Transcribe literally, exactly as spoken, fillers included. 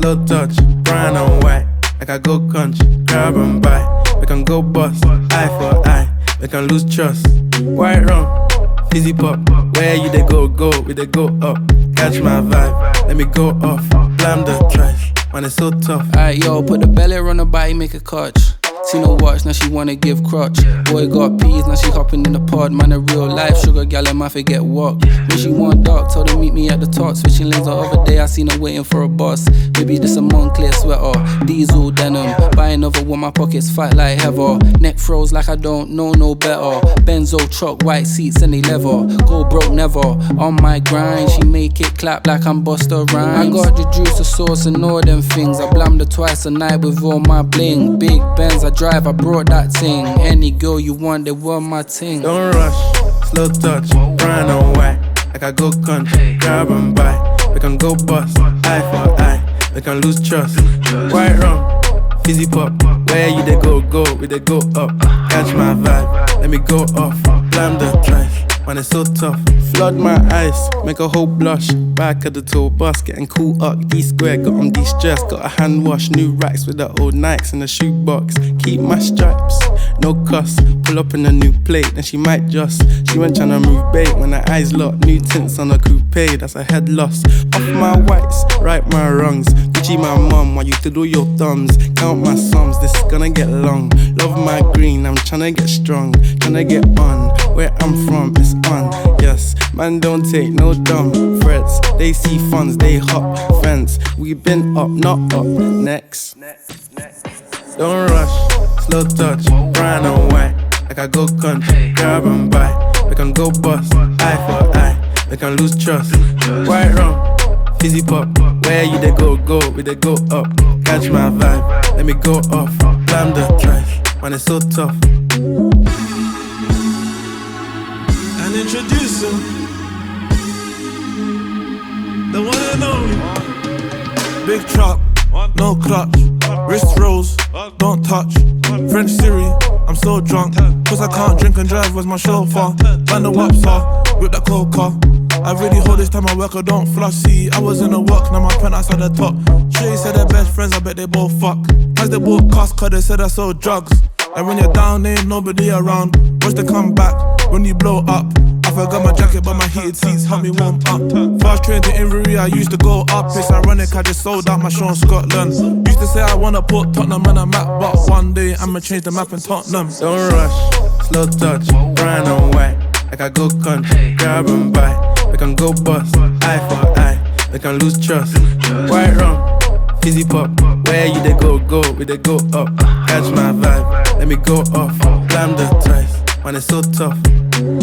slow touch, brown and white. Like I go country, grab and buy. We can go bust, eye for eye. We can lose trust. White rum, fizzy pop. Where you they go, go, we they go up. Catch my vibe, let me go off. Blam the trash, man it's so tough. Alright yo, put the belly on the body, make a catch. Seen her watch, now she wanna give crutch. Boy got peas, now she hopping in the pod. Man a real life sugar gal, and my forget walk. When she want dark, told her meet me at the top. Switching lanes the other day, I seen her waiting for a bus. Maybe this a Moncler sweater, diesel denim. Buy another one, my pockets fat like heather. Neck froze like I don't know no better. Benzo truck, white seats and they leather. Go broke never, on my grind. She make it clap like I'm Busta Rhymes. I got the juice, the sauce and all them things. I blammed her twice a night with all my bling. Big Benz, I drive, I brought that thing. Any girl you want, they were my ting. Don't rush, slow touch, brown and white. Like I go country, grab and buy. We can go bust, eye for eye. We can lose trust. White rum, fizzy pop. Where you they go, go, we they go up. Catch my vibe, let me go off. Blam the trash, man it's so tough. Flood my eyes, make a whole blush. Back of the tour bus, getting cool up. D-square, got them de-stressed. Got a hand wash, new racks with the old Nikes in the shoebox. Keep my stripes, no cuss. Pull up in a new plate, then she might just. She went tryna move bait when her eyes locked. New tints on a coupe, that's a head loss. Off my whites, right my wrongs. Gucci my mum, while you do your thumbs. Count my sums, this is gonna get long. Love my green, I'm tryna get strong. Tryna get on, where I'm from, it's on. Yes, man don't take no dumb threats. They see funds, they hop fence. We been up, not up, next. Don't rush, slow touch, brown and white. Like I go country, grab and buy. We can go bust, eye for eye. We can lose trust. White rum, fizzy pop. Where you they go, go, we they go up. Catch my vibe, let me go off. Blam the trash, man it's so tough. And introducing the one and only Big truck, no clutch. Wrist rolls, don't touch. French Siri, I'm so drunk. Cause I can't drink and drive, where's my chauffeur? Find the wapsa, with that coca. I really hold this time I work, I don't floss. See, I was in the work, now my penthouse at the top. Shay said they're best friends, I bet they both fuck. As they both cost, cause they said I sold drugs. And when you're down, ain't nobody around. Watch the comeback, when you blow up. I forgot my jacket, but my heated seats help me warm up. Fast train to Inverie, I used to go up. It's ironic, I just sold out my show in Scotland. Used to say I wanna put Tottenham on a map, but one day I'ma change the map in Tottenham. Don't rush, slow touch, brown and white. Like I go country, grab and buy. We can go bust, eye for eye. We can lose trust. White rum, fizzy pop. Where you they go, go, we they go up. Catch my vibe, let me go off. Blam the trash, man it's so tough.